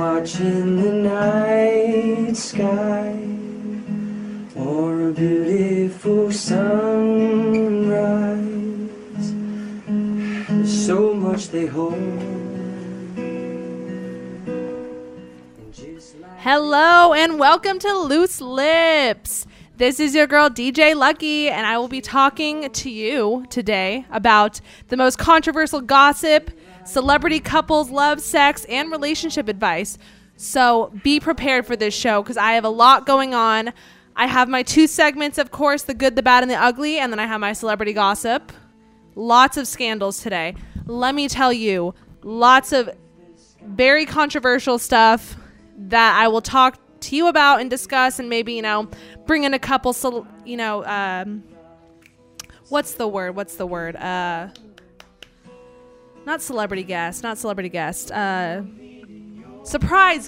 watching the night sky or a beautiful sunrise. There's so much they hold. Hello and welcome to Loose Lips. This is your girl DJ Lucky, and I will be talking to you today about the most controversial gossip, celebrity couples, love, sex, and relationship advice. So be prepared for this show because I have a lot going on. I have my two segments, of course, the good, the bad, and the ugly, and then I have my celebrity gossip. Lots of scandals today. Let me tell you, lots of very controversial stuff that I will talk to you about and discuss, and maybe, bring in a couple, what's the word? Not celebrity guest. Surprise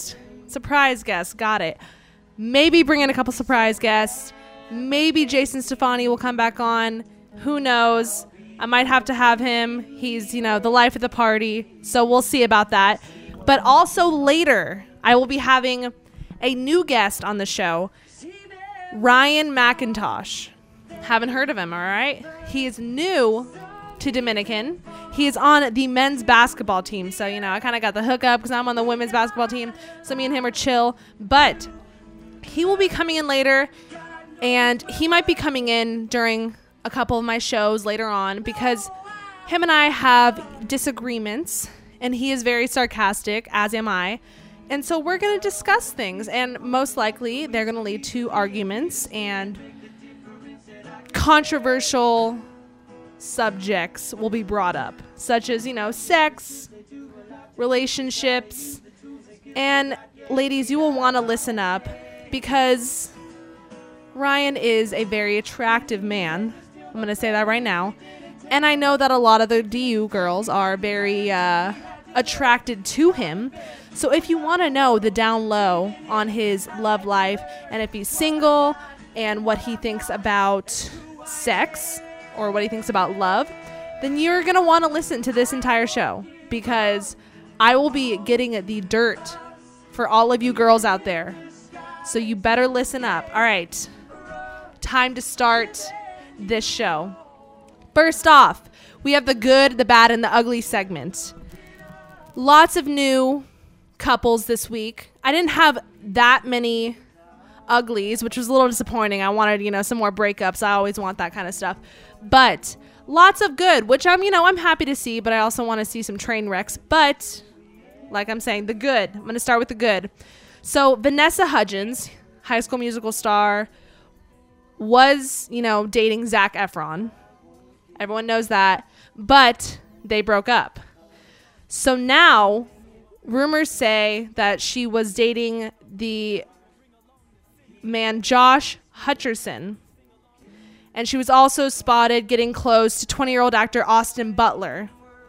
guest. Got it. Maybe bring in a couple surprise guests. Maybe Jason Stefani will come back on. Who knows? I might have to have him. He's, the life of the party. So we'll see about that. But also later, I will be having a new guest on the show, Ryan McIntosh. Haven't heard of him, all right? He is new to Dominican. He is on the men's basketball team. So, I kind of got the hookup because I'm on the women's basketball team. So me and him are chill. But he will be coming in later, and he might be coming in during a couple of my shows later on because him and I have disagreements, and he is very sarcastic, as am I. And so we're going to discuss things, and most likely they're going to lead to arguments and controversial subjects will be brought up, such as, sex, relationships. And ladies, you will want to listen up because Ryan is a very attractive man. I'm going to say that right now. And I know that a lot of the DU girls are very attracted to him. So if you want to know the down low on his love life, and if he's single, and what he thinks about sex or what he thinks about love, then you're going to want to listen to this entire show because I will be getting the dirt for all of you girls out there. So you better listen up. All right. Time to start this show. First off, we have the good, the bad, and the ugly segment. Lots of new couples this week. I didn't have that many uglies, which was a little disappointing. I wanted, some more breakups. I always want that kind of stuff. But lots of good, which I'm happy to see, but I also want to see some train wrecks. But like I'm saying, the good. I'm going to start with the good. So Vanessa Hudgens, High School Musical star, was, dating Zac Efron. Everyone knows that. But they broke up. So now rumors say that she was dating the man Josh Hutcherson. And she was also spotted getting close to 20-year-old actor Austin Butler.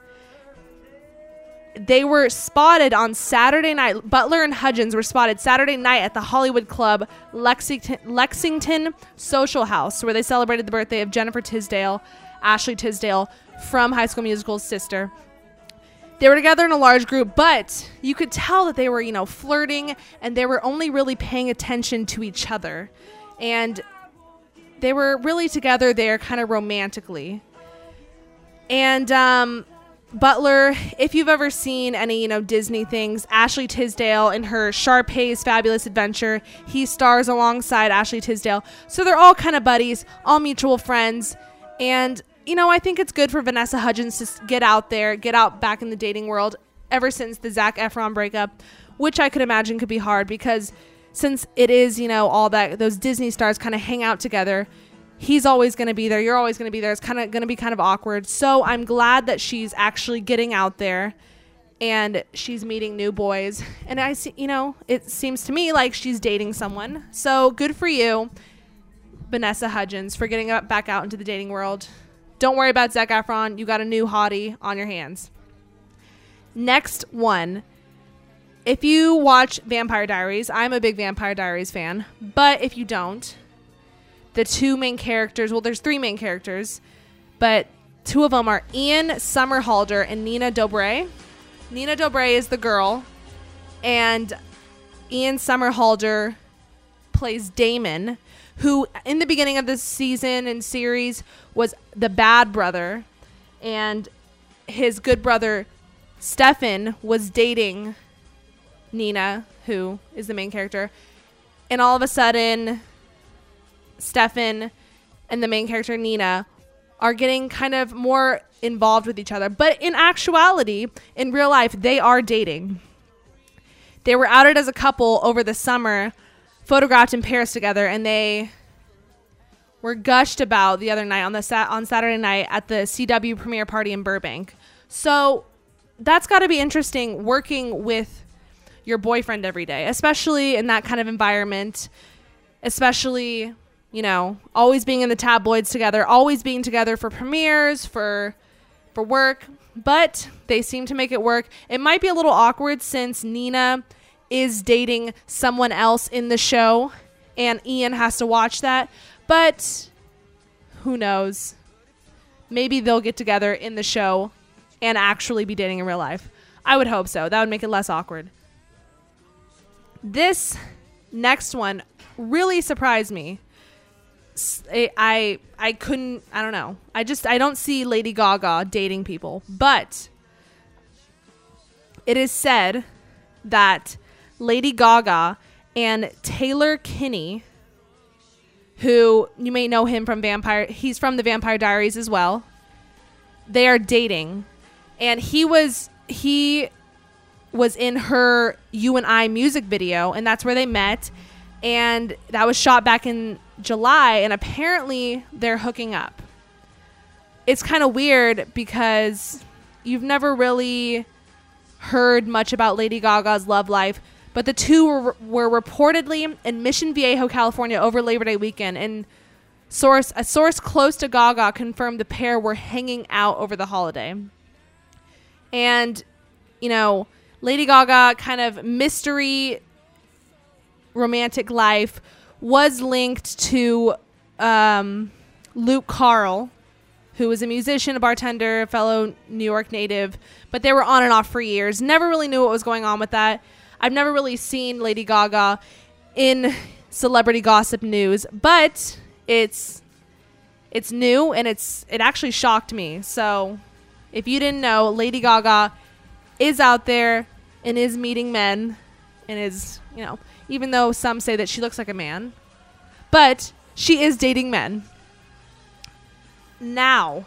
They were spotted on Saturday night. Butler and Hudgens were spotted Saturday night at the Hollywood Club Lexington Social House, where they celebrated the birthday of Jennifer Tisdale, Ashley Tisdale, from High School Musical's sister. They were together in a large group, but you could tell that they were, flirting, and they were only really paying attention to each other. And they were really together there kind of romantically. And Butler, if you've ever seen any, Disney things, Ashley Tisdale in her Sharpay's Fabulous Adventure, he stars alongside Ashley Tisdale. So they're all kind of buddies, all mutual friends. And I think it's good for Vanessa Hudgens to get out there, get out back in the dating world ever since the Zac Efron breakup, which I could imagine could be hard because since it is, all that those Disney stars kind of hang out together, he's always going to be there. You're always going to be there. It's kind of going to be kind of awkward. So I'm glad that she's actually getting out there and she's meeting new boys. And I see, it seems to me like she's dating someone. So good for you, Vanessa Hudgens, for getting back out into the dating world. Don't worry about Zac Efron. You got a new hottie on your hands. Next one. If you watch Vampire Diaries, I'm a big Vampire Diaries fan. But if you don't, the two main characters, well, there's three main characters, but two of them are Ian Somerhalder and Nina Dobrev. Nina Dobrev is the girl, And Ian Somerhalder plays Damon, who in the beginning of this season and series was the bad brother, and his good brother Stefan was dating Nina, who is the main character. And all of a sudden, Stefan and the main character Nina are getting kind of more involved with each other. But in actuality, in real life, they are dating. They were outed as a couple over the summer, photographed in Paris together, and they were gushed about the other night on Saturday night at the CW premiere party in Burbank. So that's got to be interesting, working with your boyfriend every day, especially in that kind of environment, especially, you know, always being in the tabloids together, always being together for premieres, for work. But they seem to make it work. It might be a little awkward since Nina is dating someone else in the show and Ian has to watch that. But who knows? Maybe they'll get together in the show and actually be dating in real life. I would hope so. That would make it less awkward. This next one really surprised me. I don't know. I don't see Lady Gaga dating people. But it is said that Lady Gaga and Taylor Kinney, who you may know him from he's from the Vampire Diaries as well. They are dating. And he was in her You and I music video, and that's where they met. And that was shot back in July, and apparently they're hooking up. It's kind of weird because you've never really heard much about Lady Gaga's love life, but the two were reportedly in Mission Viejo, California over Labor Day weekend, and a source close to Gaga confirmed the pair were hanging out over the holiday. And, you know, Lady Gaga kind of mystery romantic life was linked to Luke Carl, who was a musician, a bartender, a fellow New York native, but they were on and off for years. Never really knew what was going on with that. I've never really seen Lady Gaga in celebrity gossip news, but it's new and it actually shocked me. So if you didn't know, Lady Gaga is out there and is meeting men and is, you know, even though some say that she looks like a man, but she is dating men. Now,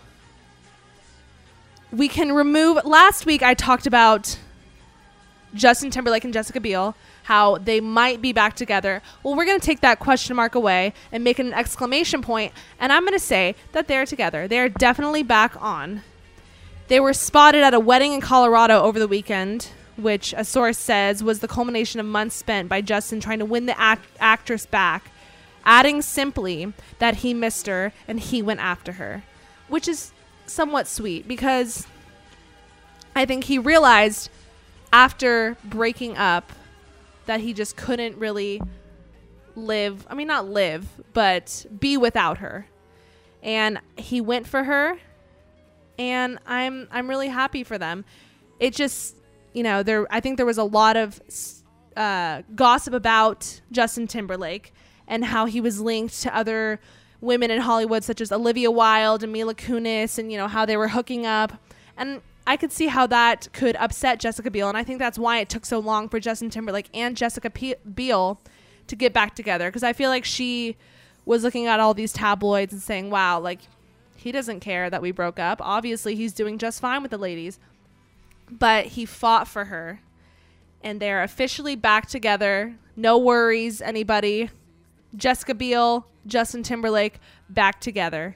we can remove... Last week, I talked about Justin Timberlake and Jessica Biel, how they might be back together. Well, we're going to take that question mark away and make it an exclamation point, and I'm going to say that they're together. They're definitely back on. They were spotted at a wedding in Colorado over the weekend, which a source says was the culmination of months spent by Justin trying to win the actress back, adding simply that he missed her and he went after her, which is somewhat sweet because I think he realized after breaking up that he just couldn't really not live, but be without her. And he went for her, and I'm really happy for them. It just, you know, I think there was a lot of gossip about Justin Timberlake and how he was linked to other women in Hollywood, such as Olivia Wilde and Mila Kunis, and, you know, how they were hooking up. And I could see how that could upset Jessica Biel, and I think that's why it took so long for Justin Timberlake and Jessica Biel to get back together, because I feel like she was looking at all these tabloids and saying, wow, like, he doesn't care that we broke up. Obviously, he's doing just fine with the ladies. But he fought for her, and they're officially back together. No worries, anybody. Jessica Biel, Justin Timberlake, back together.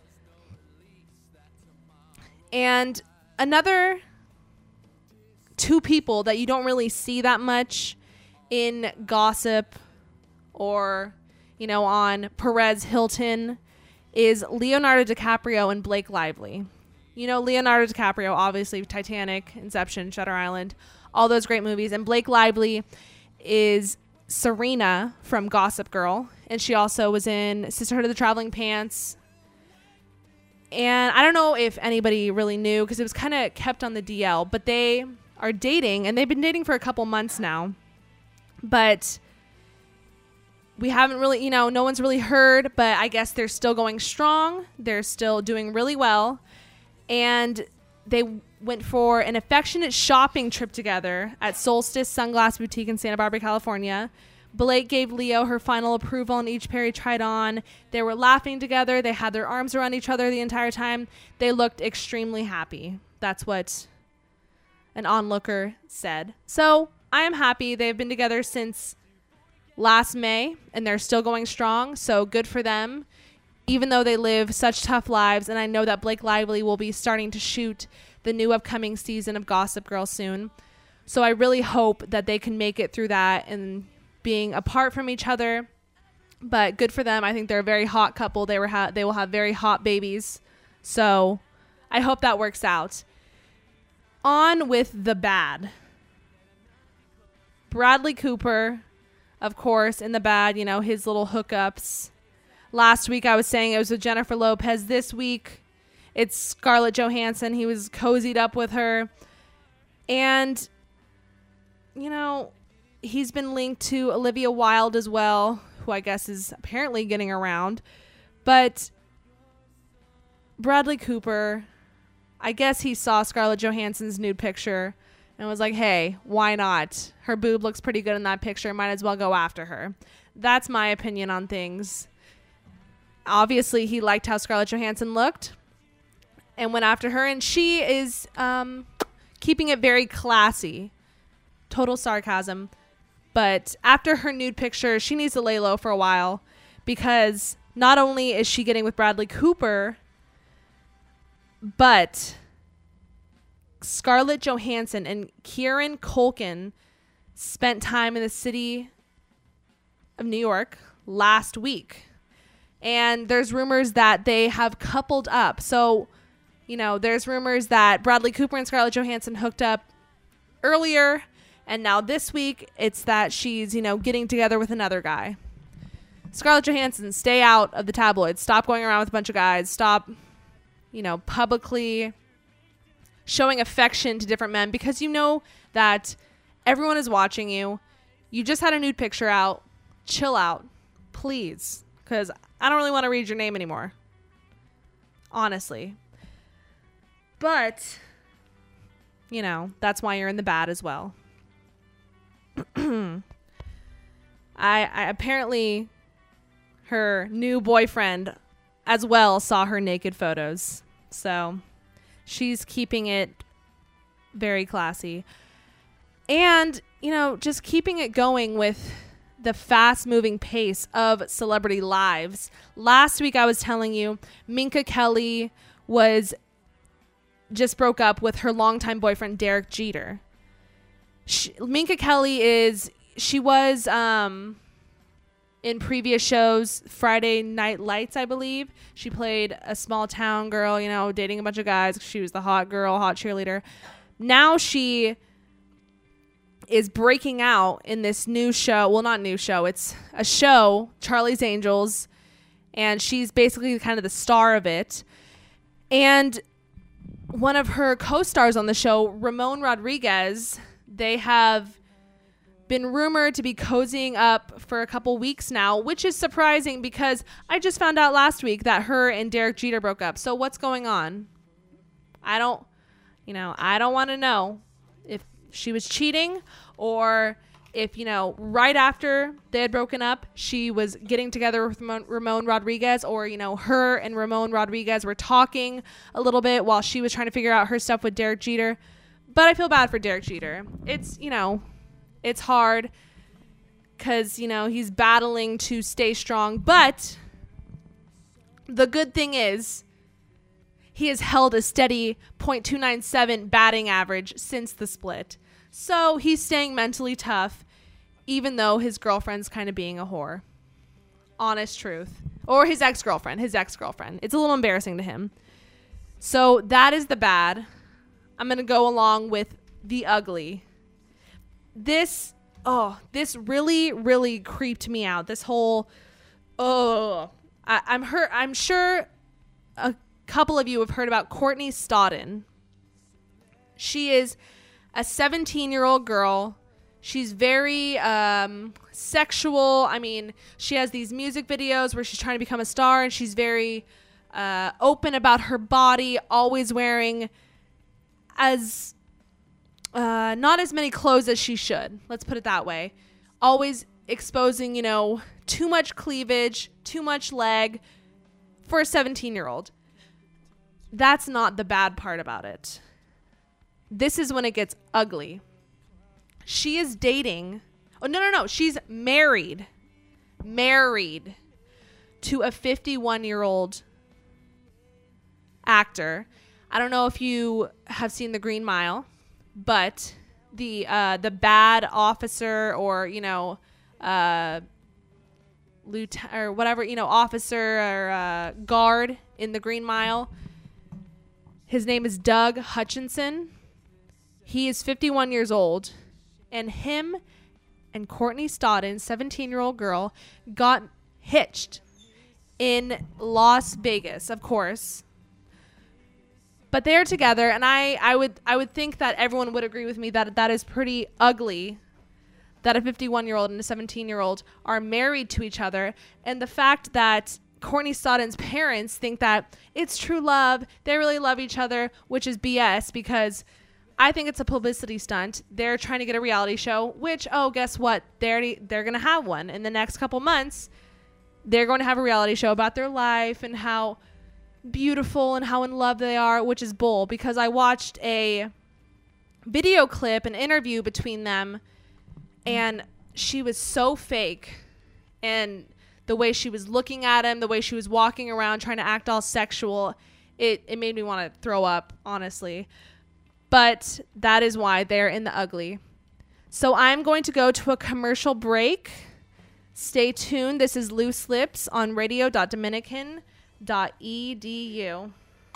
And another two people that you don't really see that much in gossip or, you know, on Perez Hilton is Leonardo DiCaprio and Blake Lively. You know, Leonardo DiCaprio, obviously, Titanic, Inception, Shutter Island, all those great movies. And Blake Lively is Serena from Gossip Girl. And she also was in Sisterhood of the Traveling Pants. And I don't know if anybody really knew because it was kind of kept on the DL. But they are dating, and they've been dating for a couple months now, but we haven't really, no one's really heard, but I guess they're still going strong. They're still doing really well. And they went for an affectionate shopping trip together at Solstice Sunglass Boutique in Santa Barbara, California. Blake gave Leo her final approval on each pair he tried on. They were laughing together. They had their arms around each other the entire time. They looked extremely happy. That's what an onlooker said. So I am happy. They've been together since last May, and they're still going strong. So good for them, even though they live such tough lives. And I know that Blake Lively will be starting to shoot the new upcoming season of Gossip Girl soon. So I really hope that they can make it through that and being apart from each other. But good for them. I think they're a very hot couple. They will have very hot babies. So I hope that works out. On with the bad. Bradley Cooper, of course, in the bad, his little hookups. Last week I was saying it was with Jennifer Lopez. This week it's Scarlett Johansson. He was cozied up with her. And, he's been linked to Olivia Wilde as well, who I guess is apparently getting around. But Bradley Cooper, I guess he saw Scarlett Johansson's nude picture and was like, hey, why not? Her boob looks pretty good in that picture. Might as well go after her. That's my opinion on things. Obviously, he liked how Scarlett Johansson looked and went after her. And she is keeping it very classy. Total sarcasm. But after her nude picture, she needs to lay low for a while, because not only is she getting with Bradley Cooper, but Scarlett Johansson and Kieran Culkin spent time in the city of New York last week. And there's rumors that they have coupled up. So, there's rumors that Bradley Cooper and Scarlett Johansson hooked up earlier. And now this week, it's that she's, getting together with another guy. Scarlett Johansson, stay out of the tabloids. Stop going around with a bunch of guys. Stop, publicly showing affection to different men, because you know that everyone is watching you. You just had a nude picture out. Chill out, please, because I don't really want to read your name anymore. Honestly. But, that's why you're in the bad as well. I apparently her new boyfriend as well saw her naked photos, so she's keeping it very classy, and just keeping it going with the fast moving pace of celebrity lives. Last week I was telling you Minka Kelly just broke up with her longtime boyfriend Derek Jeter. Minka Kelly was in previous shows, Friday Night Lights, I believe. She played a small town girl, dating a bunch of guys. She was the hot girl, hot cheerleader. Now she is breaking out in this new show. Well, not new show. It's a show, Charlie's Angels, and she's basically kind of the star of it. And one of her co-stars on the show, Ramon Rodriguez, they have been rumored to be cozying up for a couple weeks now, which is surprising because I just found out last week that her and Derek Jeter broke up. So what's going on? I don't want to know if she was cheating, or if, right after they had broken up, she was getting together with Ramon Rodriguez, or, her and Ramon Rodriguez were talking a little bit while she was trying to figure out her stuff with Derek Jeter. But I feel bad for Derek Jeter. It's, it's hard because, he's battling to stay strong. But the good thing is he has held a steady .297 batting average since the split. So he's staying mentally tough, even though his girlfriend's kind of being a whore. Honest truth. Or his ex-girlfriend. It's a little embarrassing to him. So that is the bad. I'm going to go along with the ugly. This really, really creeped me out. This whole, I'm sure a couple of you have heard about Courtney Stodden. She is a 17-year-old girl. She's very sexual. I mean, she has these music videos where she's trying to become a star, and she's very open about her body, always wearing as not as many clothes as she should. Let's put it that way. Always exposing, too much cleavage, too much leg for a 17-year-old. That's not the bad part about it. This is when it gets ugly. She is dating. Oh, no. She's married to a 51-year-old actor. I don't know if you have seen The Green Mile, but the bad officer or, lieutenant or whatever, officer or guard in The Green Mile. His name is Doug Hutchinson. He is 51 years old. And him and Courtney Stodden, 17-year-old girl, got hitched in Las Vegas, of course. But they're together, and I would think that everyone would agree with me that that is pretty ugly, that a 51-year-old and a 17-year-old are married to each other. And the fact that Courtney Stodden's parents think that it's true love, they really love each other, which is BS, because I think it's a publicity stunt. They're trying to get a reality show, which, guess what? They're going to have one. In the next couple months, they're going to have a reality show about their life and how beautiful and how in love they are, which is bull, because I watched a video clip, an interview between them, and she was so fake. And the way she was looking at him, the way she was walking around trying to act all sexual, it made me want to throw up, honestly. But that is why they're in the ugly. So I'm going to go to a commercial break. Stay tuned. This is Loose Lips on radio.dominican.edu.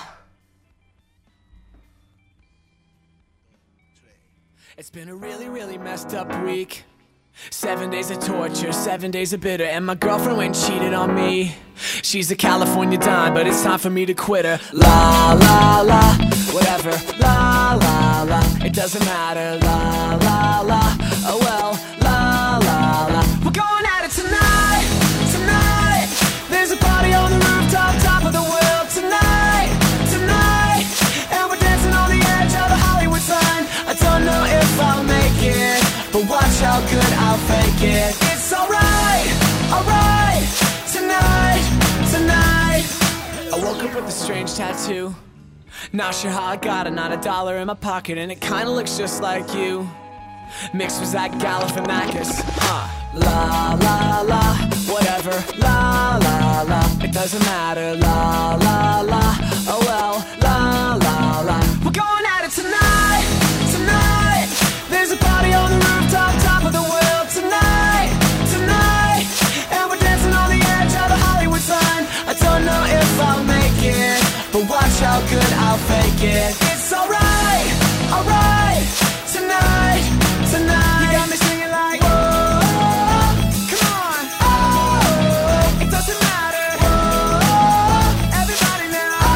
It's been a really, really messed up week. 7 days of torture, 7 days of bitter, and my girlfriend went and cheated on me. She's a California dime, but it's time for me to quit her. La, la, la, whatever. La, la, la, it doesn't matter. La, la, la, oh well. La, la, la, we're going at it tonight, tonight. There's a party on the rooftop, top of the world tonight, tonight. And we're dancing on the edge of the Hollywood sign. I don't know if I'll make it, but watch how good I'll fake it. It's alright, tonight, tonight. I woke up with a strange tattoo. Not sure how I got it, not a dollar in my pocket, and it kinda looks just like you. Mixed with Zach Galifianakis, La, la, la, whatever. La, la, la, it doesn't matter. La, la, la, oh well. La, la, la, we're going at it tonight, tonight. There's a party on the rooftop, top of the world tonight, tonight. And we're dancing on the edge of the Hollywood sign. I don't know if I'll make it, but watch how good I'll fake it. It's alright, tonight, tonight. You got me singing like, whoa, come on, oh, it doesn't matter, whoa, everybody now,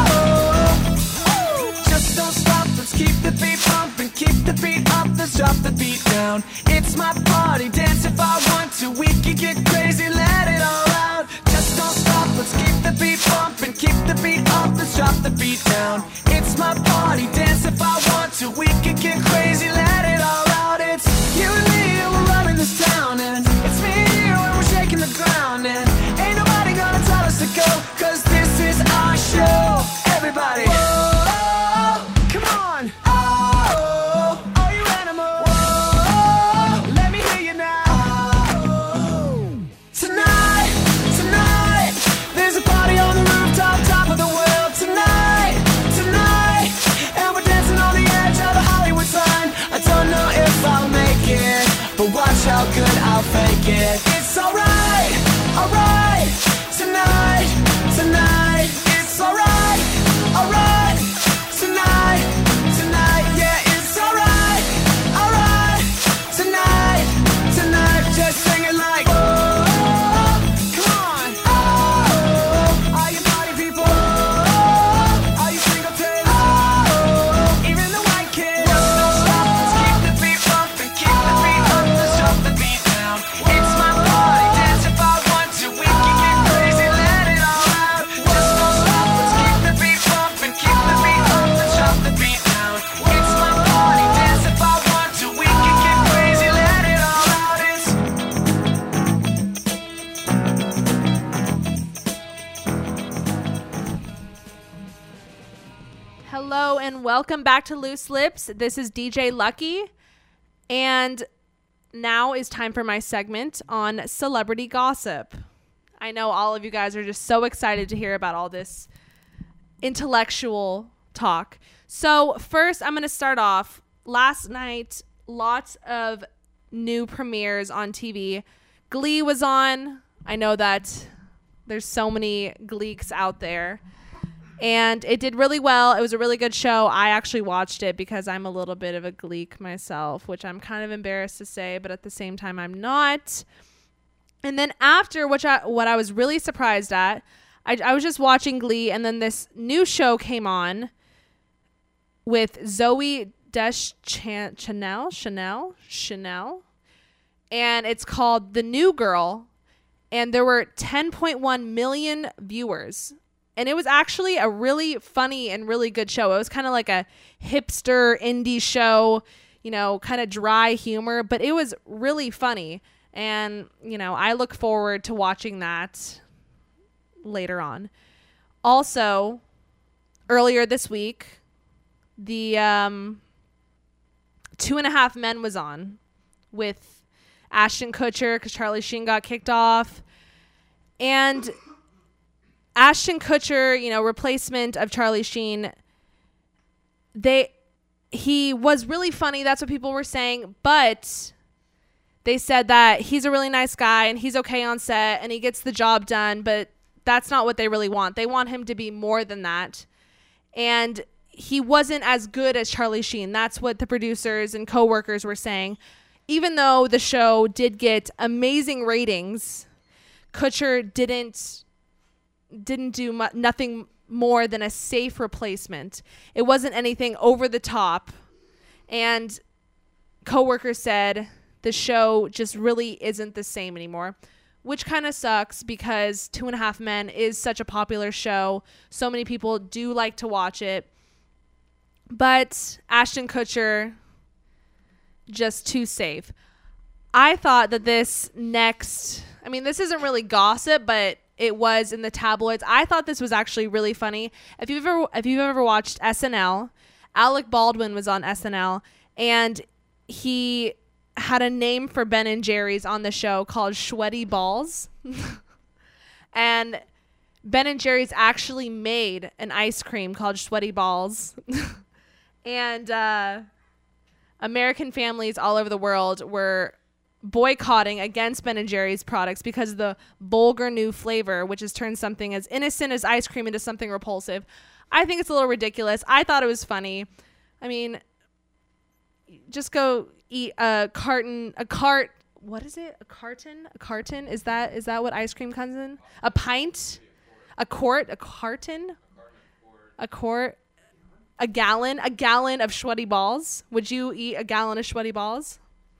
oh, just don't stop, let's keep the beat pumping, keep the beat up, let's drop the beat down. It's my party, dance if I want to, we can get crazy, let it all out. Just don't stop, let's keep the beat pumping, keep the beat up, let's drop the beat down. It's my party, dance if I want to, we can get crazy, let it all out. It's you and me, and we're running this town, and it's me and you, and we're shaking the ground, and ain't nobody gonna tell us to go, cause this is our show. Everybody, whoa, come on, oh, all you animals, whoa, let me hear you now. Tonight, tonight, there's a party on the rooftop, top of the world tonight, tonight. And we're dancing on the edge of the Hollywood sign. I don't know if I'll make it, but watch how good I'll fake it. It's alright, tonight, tonight. It's alright, tonight, tonight. Yeah, it's alright, tonight, tonight. Just sing it like, oh, come on, oh, all you party people, oh, all you single kids, oh, even the white kids. Just don't stop, welcome back to Loose Lips. This is DJ Lucky, and now is time for my segment on celebrity gossip. I know all of you guys are just so excited to hear about all this intellectual talk. So first, I'm going to start off. Last night, lots of new premieres on TV. Glee was on. I know that there's so many Gleeks out there. And it did really well. It was a really good show. I actually watched it because I'm a little bit of a Gleek myself, which I'm kind of embarrassed to say, but at the same time, I'm not. And then after, what I was really surprised at, I was just watching Glee, and then this new show came on with Zoe Chanel, and it's called The New Girl, and there were 10.1 million viewers, and it was actually a really funny and really good show. It was kind of like a hipster indie show, you know, kind of dry humor, but it was really funny, and, you know, I look forward to watching that later on. Also, earlier this week, the 2.5 Men was on with Ashton Kutcher because Charlie Sheen got kicked off. And Ashton Kutcher, you know, replacement of Charlie Sheen, he was really funny. That's what people were saying. But they said that he's a really nice guy and he's okay on set and he gets the job done. But that's not what they really want. They want him to be more than that. And he wasn't as good as Charlie Sheen. That's what the producers and coworkers were saying. Even though the show did get amazing ratings, Kutcher didn't do nothing more than a safe replacement. It wasn't anything over the top. And coworkers said the show just really isn't the same anymore, which kind of sucks because 2.5 Men is such a popular show. So many people do like to watch it. But Ashton Kutcher, just too safe. I thought that this isn't really gossip, but it was in the tabloids. I thought this was actually really funny. If you've ever watched SNL, Alec Baldwin was on SNL, and he had a name for Ben and Jerry's on the show called Sweaty Balls. And Ben and Jerry's actually made an ice cream called Sweaty Balls. And American families all over the world were boycotting against Ben and Jerry's products because of the vulgar new flavor, which has turned something as innocent as ice cream into something repulsive. I think it's a little ridiculous. I thought it was funny. I mean, just go eat what is it? A carton? Is that what ice cream comes in? A pint? A quart? A carton? A quart? A gallon of Sweaty Balls. Would you eat a gallon of Sweaty Balls?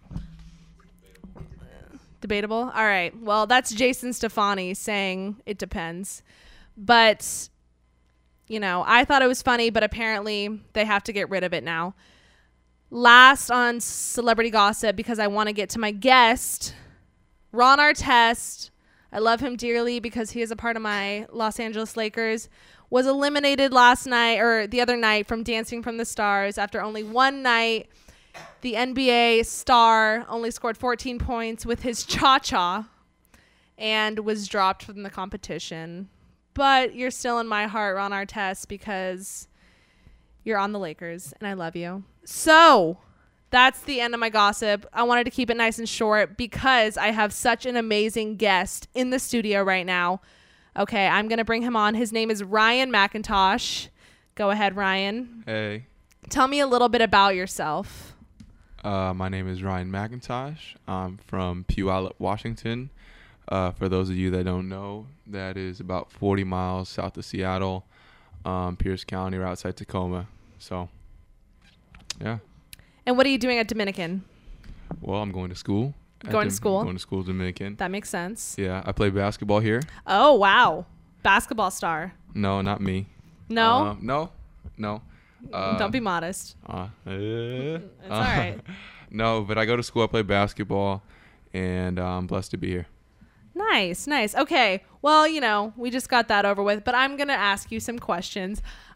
Debatable. All right. Well, that's Jason Stefani saying it depends. But, you know, I thought it was funny, but apparently they have to get rid of it now. Last on celebrity gossip, because I want to get to my guest, Ron Artest. I love him dearly because he is a part of my Los Angeles Lakers. Was eliminated the other night from Dancing from the Stars after only one night. The NBA star only scored 14 points with his cha-cha and was dropped from the competition. But you're still in my heart, Ron Artest, because you're on the Lakers and I love you. So that's the end of my gossip. I wanted to keep it nice and short because I have such an amazing guest in the studio right now. Okay, I'm going to bring him on. His name is Ryan McIntosh. Go ahead, Ryan. Hey. Tell me a little bit about yourself. My name is Ryan McIntosh. I'm from Puyallup, Washington. For those of you that don't know, that is about 40 miles south of Seattle, Pierce County, or outside Tacoma. So, yeah. And what are you doing at Dominican? Well, I'm going to school. Going to school Dominican. That makes sense. Yeah, I play basketball here. Oh, wow. Basketball star. No, not me. No? No. Don't be modest. It's all right. No, but I go to school, I play basketball, and I'm blessed to be here. Nice. Okay. Well, you know, we just got that over with, but I'm going to ask you some questions.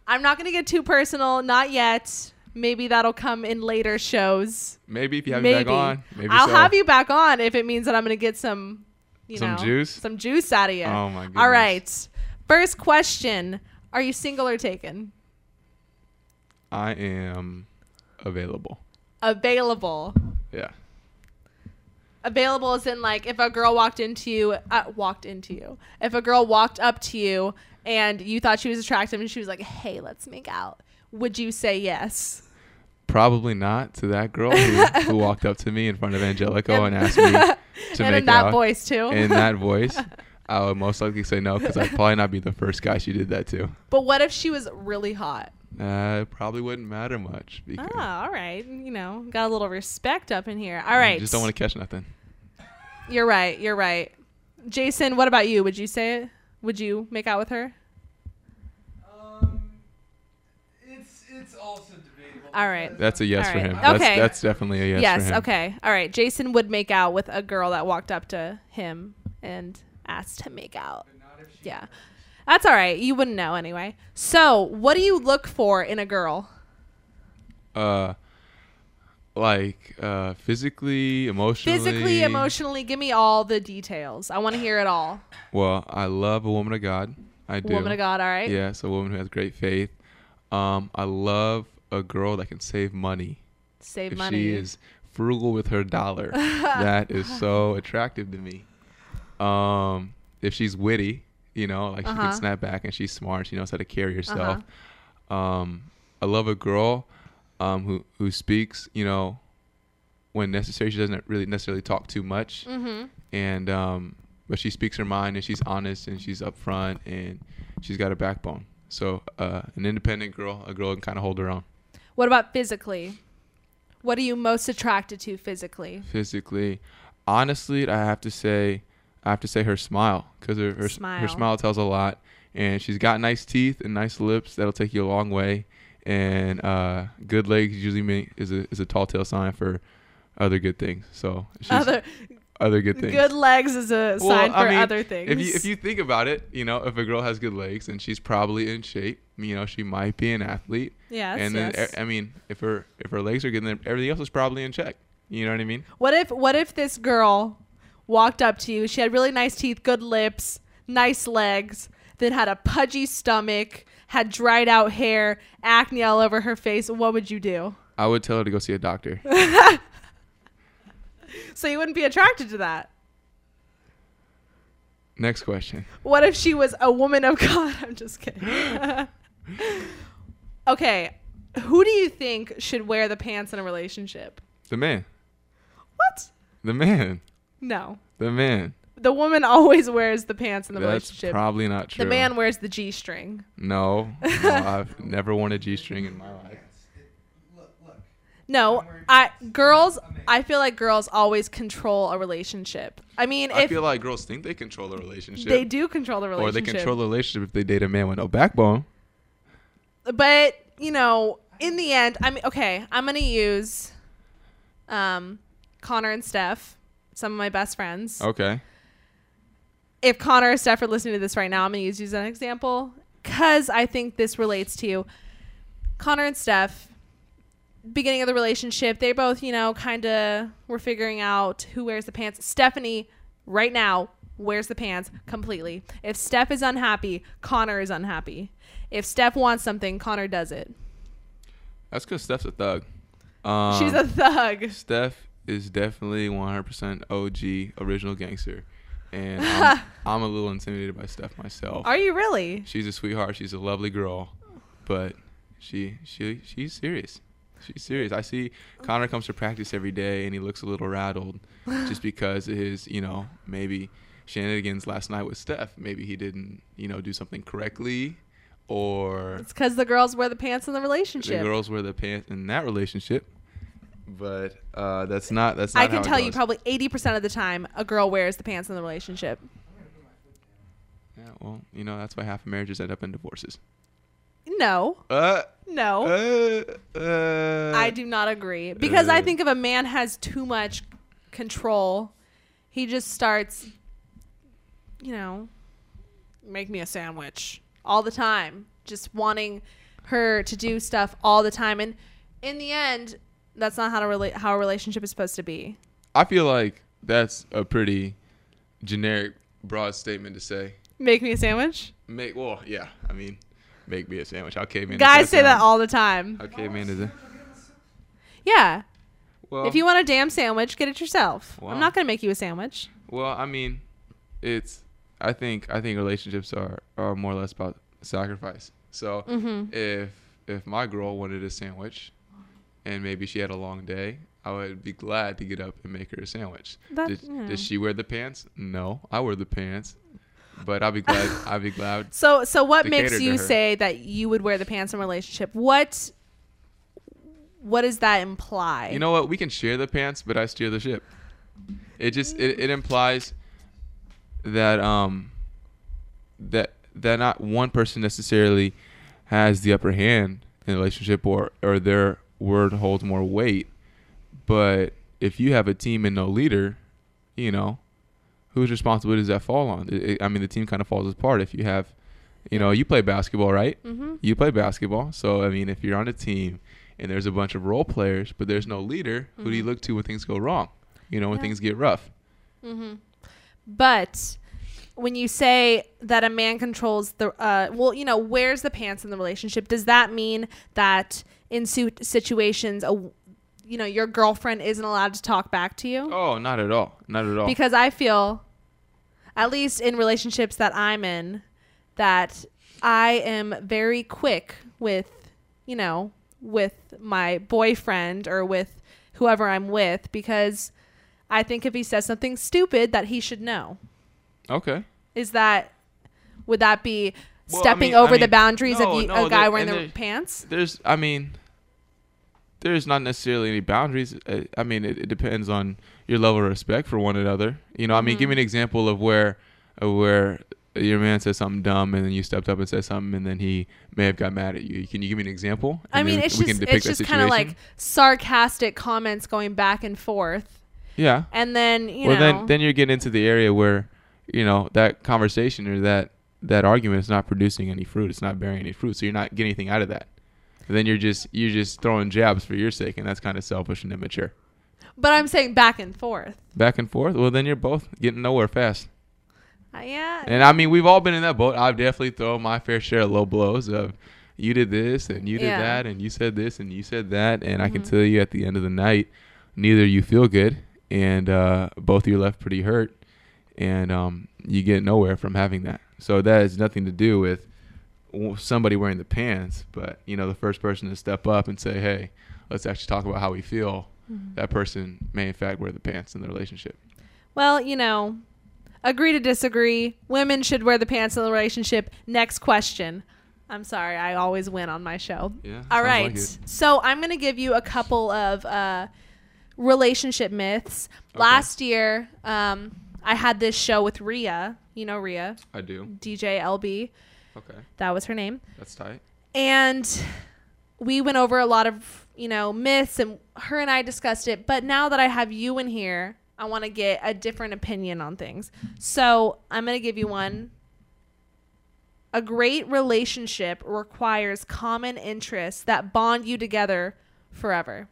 I'm not going to get too personal. Not yet. Maybe that'll come in later shows. Maybe if you have me back on. Maybe I'll so. have you back on if it means that I'm going to get some, Some juice? Some juice out of you. Oh, my goodness. All right. First question. Are you single or taken? I am available. Available. Yeah. Available as in like if a girl if a girl walked up to you and you thought she was attractive and she was like, hey, let's make out, would you say yes? Probably not to that girl who walked up to me in front of Angelico and asked me to And make in that out. voice too. In that voice, I would most likely say no because I'd probably not be the first guy she did that to. But what if she was really hot? It probably wouldn't matter much. Because All right. Got a little respect up in here. All right. I just don't want to catch nothing. You're right. Jason, what about you? Would you say it? Would you make out with her? It's also debatable. All right. That's a yes All for right. him. Okay. That's definitely a yes for him. Okay. All right. Jason would make out with a girl that walked up to him and asked to make out. Yeah. That's all right. You wouldn't know anyway. So, what do you look for in a girl? Physically, emotionally. Physically, emotionally, give me all the details. I want to hear it all. Well, I love a woman of God. I do. Woman of God, all right? Yes, a woman who has great faith. I love a girl that can save money. Save If money. she is frugal with her dollar, that is so attractive to me. If she's witty, she can snap back and she's smart. She knows how to carry herself. I love a girl who speaks, when necessary. She doesn't really necessarily talk too much. Mm-hmm. And but she speaks her mind and she's honest and she's upfront and she's got a backbone. So an independent girl, a girl who can kind of hold her own. What about physically? What are you most attracted to physically? Physically, honestly, I have to say her smile, because her smile tells a lot, and she's got nice teeth and nice lips that'll take you a long way, and good legs usually is a tall tale sign for other good things. So other good things. Good legs is a sign for other things. If you think about it, if a girl has good legs, then she's probably in shape. She might be an athlete. Yes. And then yes. if her legs are good, then everything else is probably in check. You know what I mean? What if this girl walked up to you? She had really nice teeth, good lips, nice legs, then had a pudgy stomach, had dried out hair, acne all over her face. What would you do? I would tell her to go see a doctor. So you wouldn't be attracted to that? Next question. What if she was a woman of God? I'm just kidding. Okay. Who do you think should wear the pants in a relationship? The man. What? The man. No. The man. The woman always wears the pants in the That's relationship. probably not true. The man wears the G-string. No, I've never worn a G-string in my life. No, I feel like girls always control a relationship. I mean, I feel like girls think they control the relationship. they do control the Or relationship. they control the relationship if they date a man with no backbone. But, in the end, I'm going to use Connor and Steph, some of my best friends. Okay. If Connor or Steph are listening to this right now, I'm going to use you as an example because I think this relates to you. Connor and Steph, beginning of the relationship, they both, kind of were figuring out who wears the pants. Stephanie, right now, wears the pants completely. If Steph is unhappy, Connor is unhappy. If Steph wants something, Connor does it. That's because Steph's a thug. She's a thug. Steph is definitely 100% OG, original gangster. And I'm a little intimidated by Steph myself. Are you really? She's a sweetheart. She's a lovely girl. But she's serious. She's serious. I see Connor comes to practice every day, and he looks a little rattled just because of his, maybe shenanigans last night with Steph. Maybe he didn't, do something correctly, or it's because the girls wear the pants in the relationship. The girls wear the pants in that relationship. But that's not I can how tell it you goes. probably 80% of the time a girl wears the pants in the relationship. Yeah, well, that's why half of marriages end up in divorces. No. No. I do not agree. Because I think if a man has too much control, he just starts, make me a sandwich all the time. Just wanting her to do stuff all the time, and in the end, that's not how a relationship is supposed to be. I feel like that's a pretty generic, broad statement to say. Make me a sandwich. Make me a sandwich. How caveman? Guys say that all the time. How caveman is it? Yeah. Well, If you want a damn sandwich, get it yourself. Wow. I'm not gonna make you a sandwich. well, I mean, I think relationships are more or less about sacrifice. So if my girl wanted a sandwich, and maybe she had a long day, I would be glad to get up and make her a sandwich. Does she wear the pants? No, I wear the pants, but I'll be glad. I'll be glad. So what to makes cater to you her. say that you would wear the pants in a relationship? What does that imply? You know what? We can share the pants, but I steer the ship. It implies that that not one person necessarily has the upper hand in a relationship, or their word holds more weight. But if you have a team and no leader, whose responsibility does that fall on? The team kind of falls apart if you have, you play basketball, right? Mm-hmm. You play basketball. So, if you're on a team and there's a bunch of role players, but there's no leader, who do you look to when things go wrong? When things get rough. Mm-hmm. But when you say that a man controls the, wears the pants in the relationship, does that mean that in situations, your girlfriend isn't allowed to talk back to you? Oh, not at all. Not at all. Because I feel, at least in relationships that I'm in, that I am very quick with my boyfriend or with whoever I'm with, because I think if he says something stupid that he should know. Okay. Would that be Well, stepping over the boundaries of a guy wearing the pants? There's not necessarily any boundaries. It depends on your level of respect for one another. Give me an example of where your man said something dumb and then you stepped up and said something and then he may have got mad at you. Can you give me an example? It's just kind of like sarcastic comments going back and forth. Yeah. And then, then you're getting into the area where, that conversation or that argument is not producing any fruit. It's not bearing any fruit. So you're not getting anything out of that. And then you're just throwing jabs for your sake, and that's kind of selfish and immature. But I'm saying back and forth. Back and forth? Well, then you're both getting nowhere fast. Yeah. And we've all been in that boat. I've definitely thrown my fair share of low blows of you did this and you did that and you said this and you said that. And I can tell you at the end of the night, neither you feel good and both of you left pretty hurt. And you get nowhere from having that. So that has nothing to do with somebody wearing the pants. But, the first person to step up and say, hey, let's actually talk about how we feel. That person may, in fact, wear the pants in the relationship. Well, agree to disagree. Women should wear the pants in the relationship. Next question. I'm sorry. I always win on my show. Yeah. All right. Like So I'm going to give you a couple of relationship myths. Okay. Last year, I had this show with Rhea. You know Rhea. I do. DJ LB. Okay. That was her name. That's tight. And we went over a lot of, myths, and her and I discussed it. But now that I have you in here, I want to get a different opinion on things. So I'm going to give you one. A great relationship requires common interests that bond you together forever.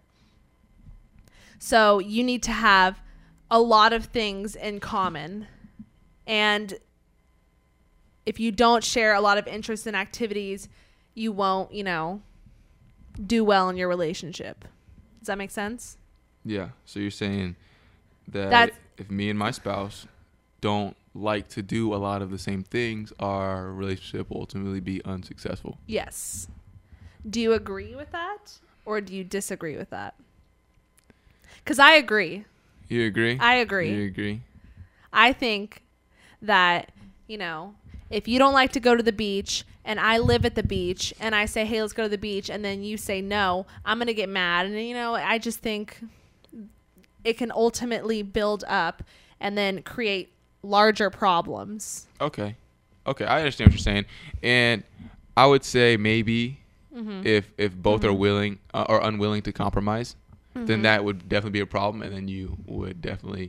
So you need to have a lot of things in common. And if you don't share a lot of interests and activities, you won't, do well in your relationship. Does that make sense? Yeah. So you're saying that if me and my spouse don't like to do a lot of the same things, our relationship will ultimately be unsuccessful. Yes. Do you agree with that? Or do you disagree with that? Because I agree. You agree? I agree. You agree? I think that, if you don't like to go to the beach and I live at the beach and I say, hey, let's go to the beach, and then you say no, I'm going to get mad. And, I just think it can ultimately build up and then create larger problems. Okay. I understand what you're saying. And I would say maybe if both are willing or unwilling to compromise, then that would definitely be a problem. And then you would definitely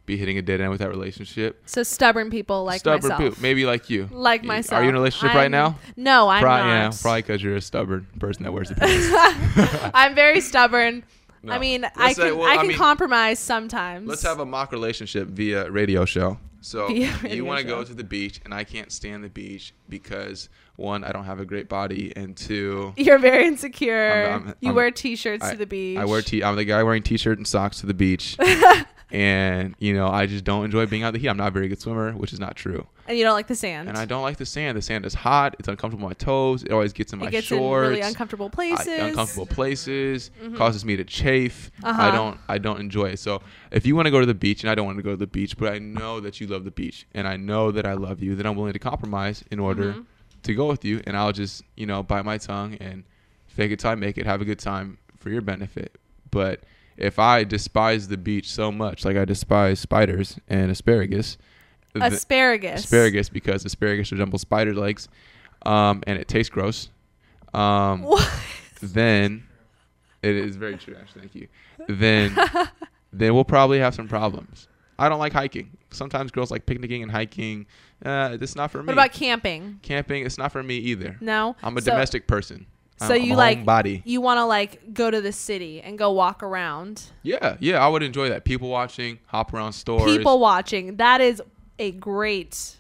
be hitting a dead end with that relationship. So stubborn people like Stubborn myself. people, maybe like you. Like myself. Are you in a relationship right now? No, I'm probably, not. Yeah, probably because you're a stubborn person that wears the pants. I'm very stubborn. No. I mean, Let's say- well, I can compromise sometimes. Let's have a mock relationship via radio show. So Via radio you want to show. go to the beach, and I can't stand the beach because, one, I don't have a great body, and two, You're very insecure. You I'm- wear t-shirts I- to the beach. I'm the guy wearing t-shirt and socks to the beach. And, I just don't enjoy being out in the heat. I'm not a very good swimmer, which is not true. And you don't like the sand. And I don't like the sand. The sand is hot. It's uncomfortable on my toes. It always gets in my It gets shorts. in really uncomfortable places. Uncomfortable places. Causes me to chafe. Uh-huh. I don't enjoy it. So if you want to go to the beach, and I don't want to go to the beach, but I know that you love the beach, and I know that I love you, then I'm willing to compromise in order to go with you. And I'll just, bite my tongue and fake it till I make it, have a good time for your benefit. But if I despise the beach so much, like I despise spiders and asparagus, Asparagus. because asparagus resembles spider legs, and it tastes gross. What? Then it is very true. Actually, thank you. Then we'll probably have some problems. I don't like hiking. Sometimes girls like picnicking and hiking. It's not for me. What about camping? Camping? It's not for me either. No. I'm a domestic person. So I'm you a like homebody. you want to go to the city and go walk around. Yeah, I would enjoy that. People watching, hop around stores. People watching. That is a great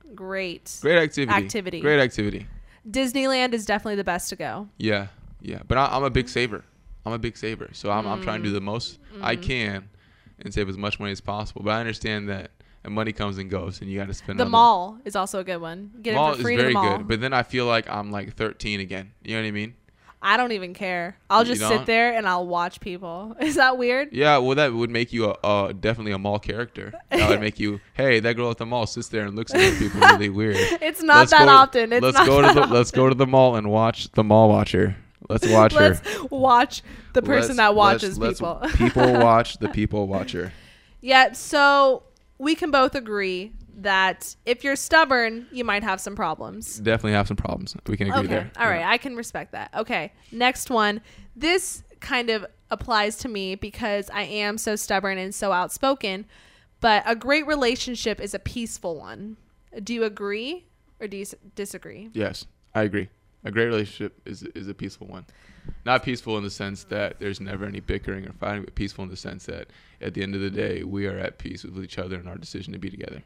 activity. Great activity. Disneyland is definitely the best to go. Yeah. But I'm a big saver. So I'm trying to do the most I can and save as much money as possible. But I understand that money comes and goes, and you got to spend. The mall is also a good one. Get mall it for free is to very the mall. good, but then I feel like I'm like 13 again. You know what I mean? I don't even care. I'll just sit there and I'll watch people. Is that weird? Yeah, well, that would make you definitely a mall character. That would make you, hey, that girl at the mall sits there and looks at people really weird. It's not that often. Let's go to the mall and watch the mall watcher. Let's watch her. Let's watch the person that watches people. People watch the people watcher. Yeah, so we can both agree that if you're stubborn, you might have some problems. Definitely have some problems. We can agree there. All right. I can respect that. Okay. Next one. This kind of applies to me because I am so stubborn and so outspoken, but a great relationship is a peaceful one. Do you agree or do you disagree? Yes, I agree. A great relationship is a peaceful one. Not peaceful in the sense that there's never any bickering or fighting, but peaceful in the sense that at the end of the day, we are at peace with each other and our decision to be together.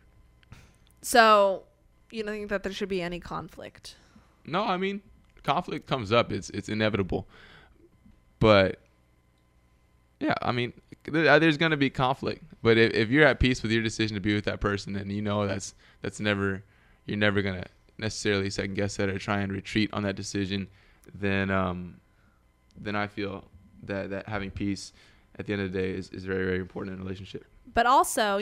So you don't think that there should be any conflict? No, I mean, conflict comes up. It's inevitable. But, yeah, I mean, there's going to be conflict. But if you're at peace with your decision to be with that person, then you know that's never, you're never going to necessarily second guess that or try and retreat on that decision, then I feel that having peace at the end of the day is very, very important in a relationship. But also,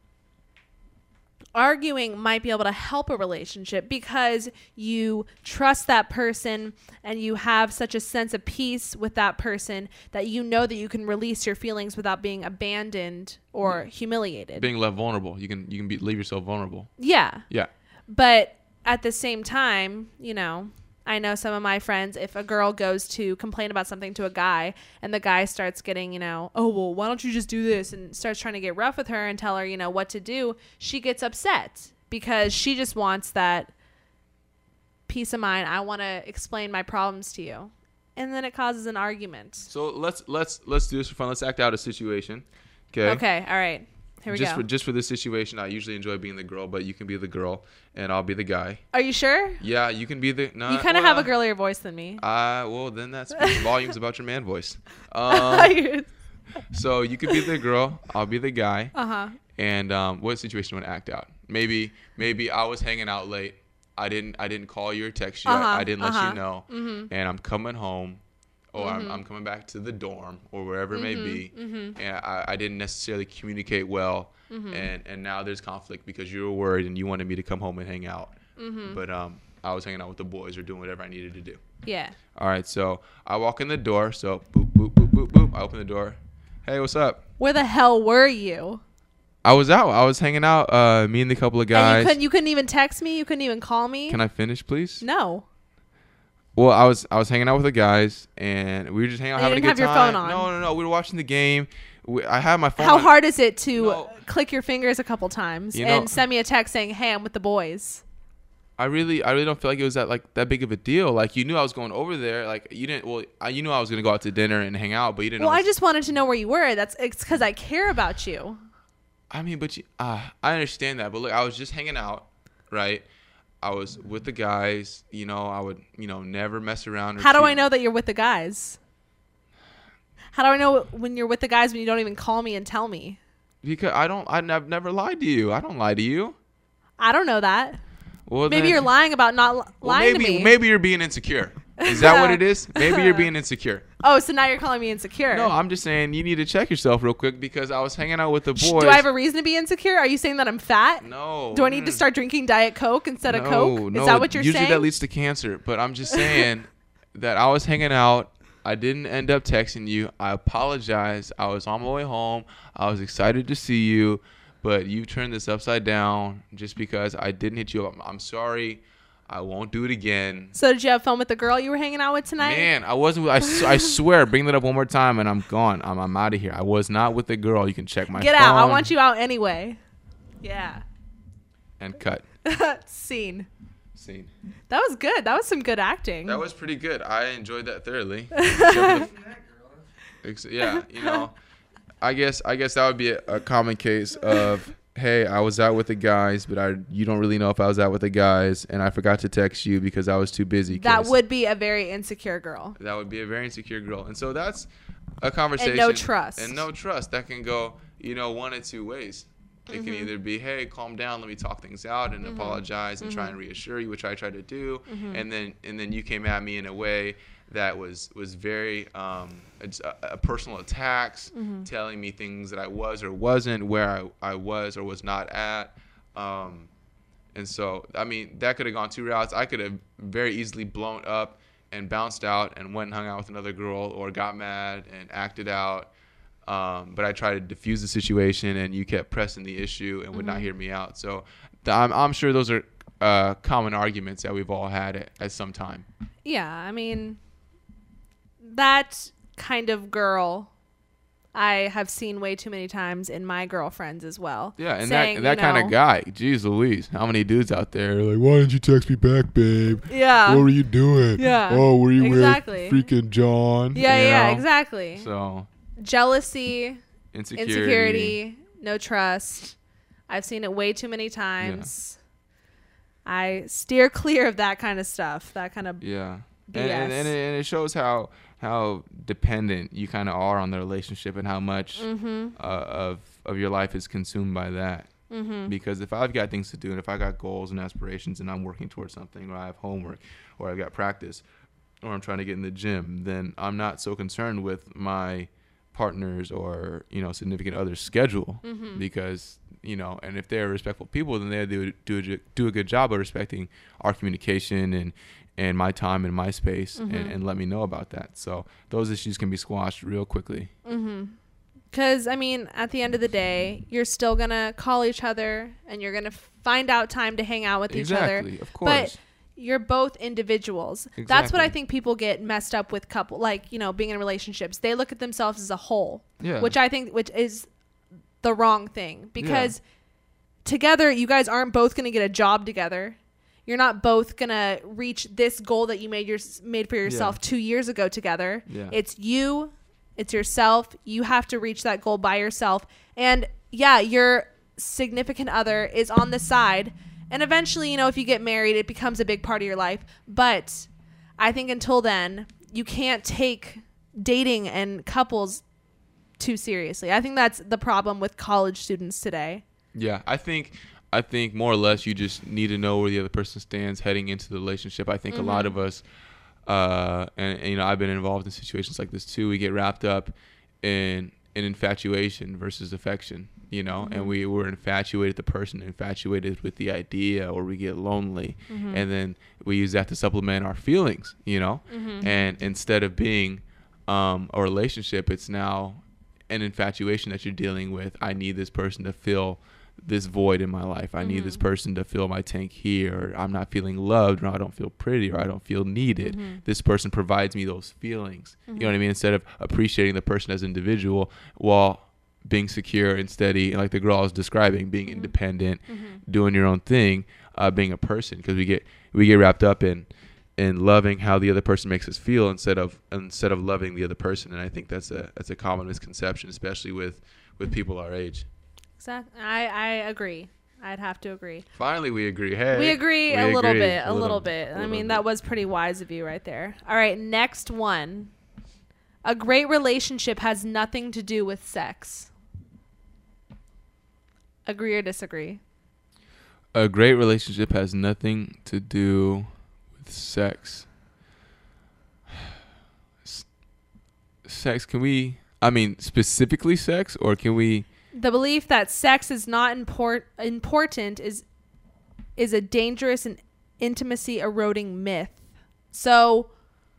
arguing might be able to help a relationship because you trust that person and you have such a sense of peace with that person that you know that you can release your feelings without being abandoned or humiliated. Being left vulnerable. You can leave yourself vulnerable. Yeah. Yeah. But at the same time, I know some of my friends, if a girl goes to complain about something to a guy and the guy starts getting, oh, well, why don't you just do this, and starts trying to get rough with her and tell her, what to do, she gets upset because she just wants that peace of mind. I want to explain my problems to you. And then it causes an argument. So let's do this for fun. Let's act out a situation. Okay. Okay. All right. Here we go. Just for this situation, I usually enjoy being the girl, but you can be the girl and I'll be the guy. Are you sure? Yeah, you can be the. No, you kind of have a girlier voice than me. Well, then that speaks volumes about your man voice. So you could be the girl, I'll be the guy. And what situation do you want to act out? Maybe I was hanging out late. I didn't call you or text you. I didn't let you know. And I'm coming home. Or I'm coming back to the dorm or wherever it may be, and I didn't necessarily communicate well, and now there's conflict because you were worried and you wanted me to come home and hang out, but I was hanging out with the boys or doing whatever I needed to do. Yeah. All right, so I walk in the door, so boop, boop, boop, boop, boop. I open the door. Hey, what's up? Where the hell were you? I was out. I was hanging out, me and a couple of guys. And you couldn't even text me? You couldn't even call me? Can I finish, please? No. Well, I was hanging out with the guys, and we were just hanging out, having a good time. You didn't have your phone on. No. We were watching the game. I have my phone. How on- hard is it to No. click your fingers a couple times You know- and send me a text saying, "Hey, I'm with the boys"? I really don't feel like it was that big of a deal. Like, you knew I was going over there. Like, you didn't. Well, you knew I was gonna go out to dinner and hang out, but you didn't. Well, know I just wanted to know where you were. It's because I care about you. I mean, but I understand that. But look, I was just hanging out, right? I was with the guys. You know, I would, never mess around. Or How do cheat. I know that you're with the guys? How do I know when you're with the guys when you don't even call me and tell me? Because I've never lied to you. I don't lie to you. I don't know that. Well, Maybe then- you're lying about not well, lying maybe, to me. Maybe you're being insecure. Is that what it is? Maybe you're being insecure. Oh, so now you're calling me insecure. No, I'm just saying you need to check yourself real quick because I was hanging out with the boys. Do I have a reason to be insecure? Are you saying that I'm fat? No. Do I need to start drinking Diet Coke instead of Coke? No. Is that what you're Usually saying? that leads to cancer. But I'm just saying that I was hanging out. I didn't end up texting you. I apologize. I was on my way home. I was excited to see you. But you turned this upside down just because I didn't hit you up. I'm sorry. I won't do it again. So did you have fun with the girl you were hanging out with tonight? Man, I wasn't. I swear, bring that up one more time and I'm gone. I'm out of here. I was not with the girl. You can check my Get phone. out. I want you out anyway. Yeah. And cut. Scene. Scene. That was good. That was some good acting. That was pretty good. I enjoyed that thoroughly. Yeah, I guess that would be a common case of, hey, I was out with the guys, but you don't really know if I was out with the guys, and I forgot to text you because I was too busy. That would be a very insecure girl. That would be a very insecure girl, and so that's a conversation. And no trust. And no trust. That can go, one of two ways. It can either be, hey, calm down, let me talk things out and apologize and try and reassure you, which I tried to do, and then you came at me in a way that was very a personal attacks, telling me things that I was or wasn't, where I was or was not at, and so I mean that could have gone two routes. I could have very easily blown up and bounced out and went and hung out with another girl, or got mad and acted out. But I tried to diffuse the situation, and you kept pressing the issue and would not hear me out. So I'm sure those are common arguments that we've all had at some time. Yeah, I mean, that kind of girl I have seen way too many times in my girlfriends as well. Yeah, and saying, that kind of guy, geez Louise, how many dudes out there are like, why didn't you text me back, babe? Yeah. What were you doing? Yeah. Oh, were you Exactly. with freaking John? Yeah, exactly. So Jealousy, insecurity. insecurity, no trust. I've seen it way too many times. I steer clear of that kind of stuff. That kind of Yeah. BS. And it shows how dependent you kind of are on the relationship and how much of your life is consumed by that. Because if I've got things to do and if I got goals and aspirations and I'm working towards something, or I have homework, or I've got practice, or I'm trying to get in the gym, then I'm not so concerned with my partner's or significant other's schedule, because and if they're respectful people, then they do a good job of respecting our communication and my time and my space, and let me know about that. So those issues can be squashed real quickly. Because, I mean, at the end of the day, you're still going to call each other and you're going to find out time to hang out with each other. Exactly, of course. But you're both individuals. That's what I Exactly. think people get messed up with being in relationships. They look at themselves as a whole, Yeah. which is the wrong thing. Because together, you guys aren't both going to get a job together. You're not both going to reach this goal that you made for yourself 2 years ago together. Yeah. It's you. It's yourself. You have to reach that goal by yourself. And yeah, your significant other is on the side. And eventually, if you get married, it becomes a big part of your life. But I think until then, you can't take dating and couples too seriously. I think that's the problem with college students today. Yeah, I think more or less you just need to know where the other person stands heading into the relationship. I think a lot of us, and I've been involved in situations like this too. We get wrapped up in infatuation versus affection, and we're infatuated with the person, infatuated with the idea, or we get lonely, and then we use that to supplement our feelings, and instead of being a relationship, it's now an infatuation that you're dealing with. I need this person to fill this void in my life. I need this person to fill my tank here, or I'm not feeling loved, or I don't feel pretty, or I don't feel needed. This person provides me those feelings. You know what I mean? Instead of appreciating the person as an individual, well, being secure and steady, and like the girl I was describing, being independent, doing your own thing, being a person, because we get wrapped up in loving how the other person makes us feel instead of loving the other person. And I think that's a common misconception, especially with people our age. Exactly. I agree. I'd have to agree. Finally, we agree. Hey, we agree a little bit. A little bit. I mean, that bit. was pretty wise of you right there. All right, next one. A great relationship has nothing to do with sex. Agree or disagree? A great relationship has nothing to do with sex. Sex, can we, I mean, specifically sex, or can we? The belief that sex is not important is a dangerous and intimacy eroding myth. So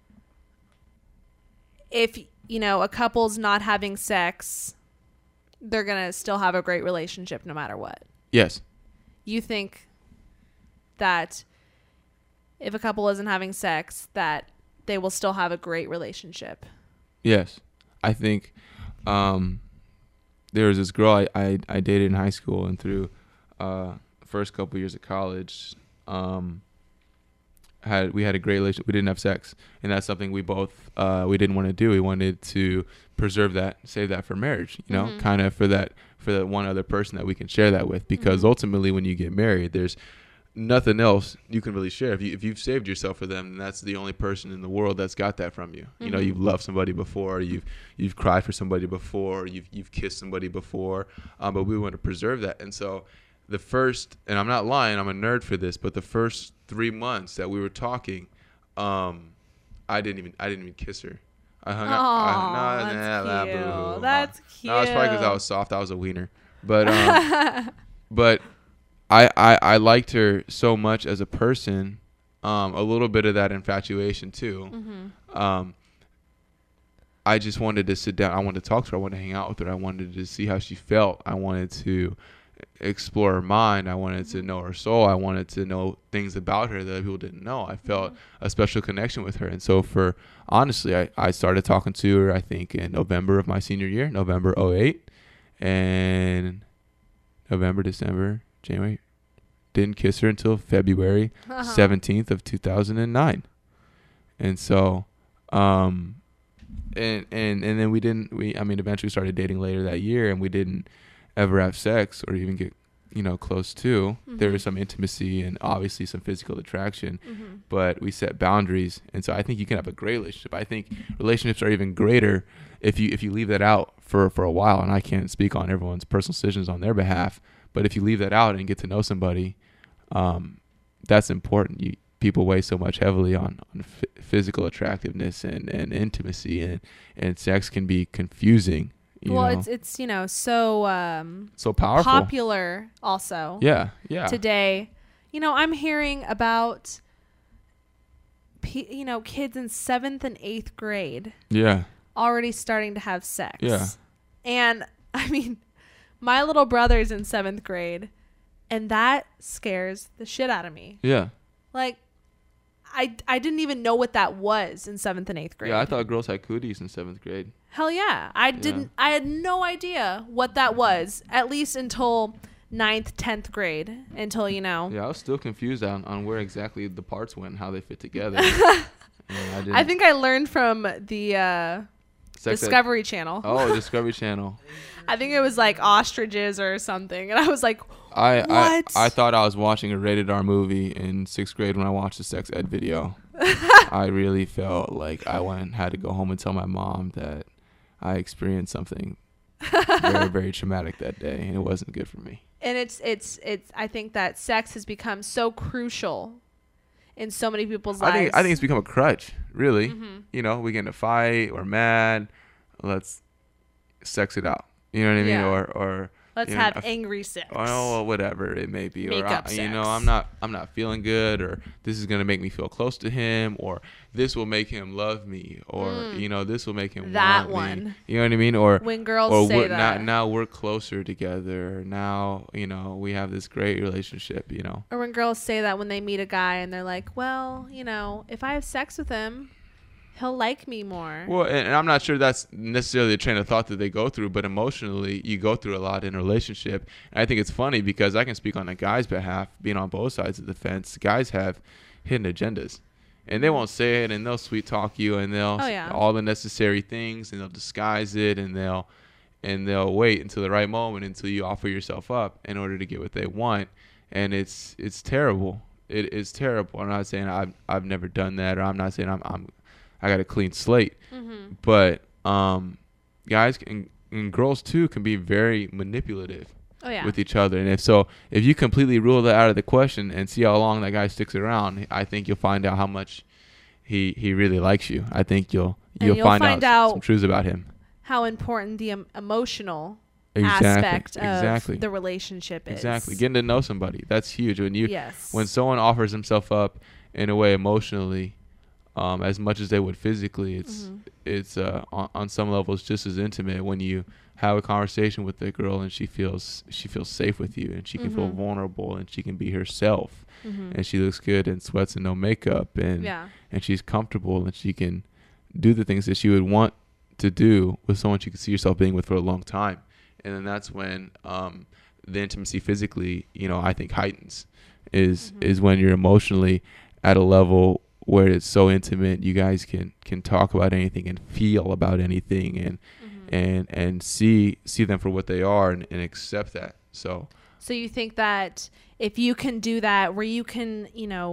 if, a couple's not having sex, they're going to still have a great relationship no matter what. Yes. You think that if a couple isn't having sex, that they will still have a great relationship? Yes. I think there was this girl I dated in high school, and through first couple years of college, we had a great relationship. We didn't have sex, and that's something we both we didn't want to do. We wanted to preserve that, save that for marriage, kind of for that one other person that we can share that with, because ultimately when you get married, there's nothing else you can really share. If you've saved yourself for them, then that's the only person in the world that's got that from you. You've loved somebody before, you've cried for somebody before, you've kissed somebody before, but we want to preserve that. And so the first, and I'm not lying, I'm a nerd for this, but the first 3 months that we were talking, I didn't even kiss her. I hung up. That's cute. No, it's probably because I was soft. I was a wiener, but but I liked her so much as a person. A little bit of that infatuation too. I just wanted to sit down. I wanted to talk to her. I wanted to hang out with her. I wanted to see how she felt. I wanted to explore her mind. I wanted to know her soul. I wanted to know things about her that people didn't know. I felt a special connection with her. And so honestly, I started talking to her, I think, in November of my senior year, November 2008, and November, December, January. Didn't kiss her until February 17th of 2009. And so, and then eventually started dating later that year, and we didn't ever have sex or even get, close to. There was some intimacy and obviously some physical attraction, but we set boundaries. And so I think you can have a great relationship. I think relationships are even greater if you leave that out for a while. And I can't speak on everyone's personal decisions on their behalf, but if you leave that out and get to know somebody, that's important. People weigh so much heavily on physical attractiveness and intimacy, and sex can be confusing. It's so powerful, popular also. Yeah. Today, I'm hearing about kids in 7th and 8th grade. Yeah. Already starting to have sex. Yeah. And I mean, my little brother's in 7th grade, and that scares the shit out of me. Yeah. Like, I didn't even know what that was in 7th and 8th grade. Yeah, I thought girls had cooties in 7th grade. Hell yeah. I had no idea what that was, at least until 9th, 10th grade, until, Yeah, I was still confused on where exactly the parts went and how they fit together. I think I learned from the Discovery Channel. Oh, Discovery Channel. I think it was like ostriches or something, and I was like, what? I thought I was watching a rated R movie in 6th grade when I watched the sex ed video. I really felt like I had to go home and tell my mom that I experienced something very, very traumatic that day, and it wasn't good for me. And it's I think that sex has become so crucial in so many people's lives. I think it's become a crutch, really. We get in a fight, we're mad, let's sex it out. You know what I mean? Yeah. Or let's have angry sex. Or whatever it may be. Makeup or sex. I'm not feeling good, or this is gonna make me feel close to him, or this will make him love me, or this will make him that want one. me. You know what I mean? Or when girls say that. Now we're closer together. Now we have this great relationship. Or when girls say that when they meet a guy and they're like, well, if I have sex with him, He'll like me more. Well, and I'm not sure that's necessarily a train of thought that they go through, but emotionally, you go through a lot in a relationship. And I think it's funny because I can speak on a guy's behalf, being on both sides of the fence. Guys have hidden agendas, and they won't say it, and they'll sweet talk you, and they'll all the necessary things, and they'll disguise it, and they'll wait until the right moment until you offer yourself up in order to get what they want, and it's terrible. It is terrible. I'm not saying I've never done that, or I'm not saying I got a clean slate. Mm-hmm. But guys and girls too can be very manipulative with each other. And if you completely rule that out of the question and see how long that guy sticks around, I think you'll find out how much he really likes you. I think you'll find out some truths about him. How important the emotional aspect of the relationship is. Exactly. Getting to know somebody. That's huge. When someone offers himself up in a way emotionally, as much as they would physically, it's on some levels just as intimate when you have a conversation with the girl and she feels safe with you, and she can feel vulnerable, and she can be herself, and she looks good in sweats and no makeup, and she's comfortable, and she can do the things that she would want to do with someone she could see herself being with for a long time. And then that's when the intimacy physically, I think heightens, is when you're emotionally at a level where it's so intimate, you guys can talk about anything and feel about anything, and see them for what they are, and accept that. So you think that if you can do that, where you can,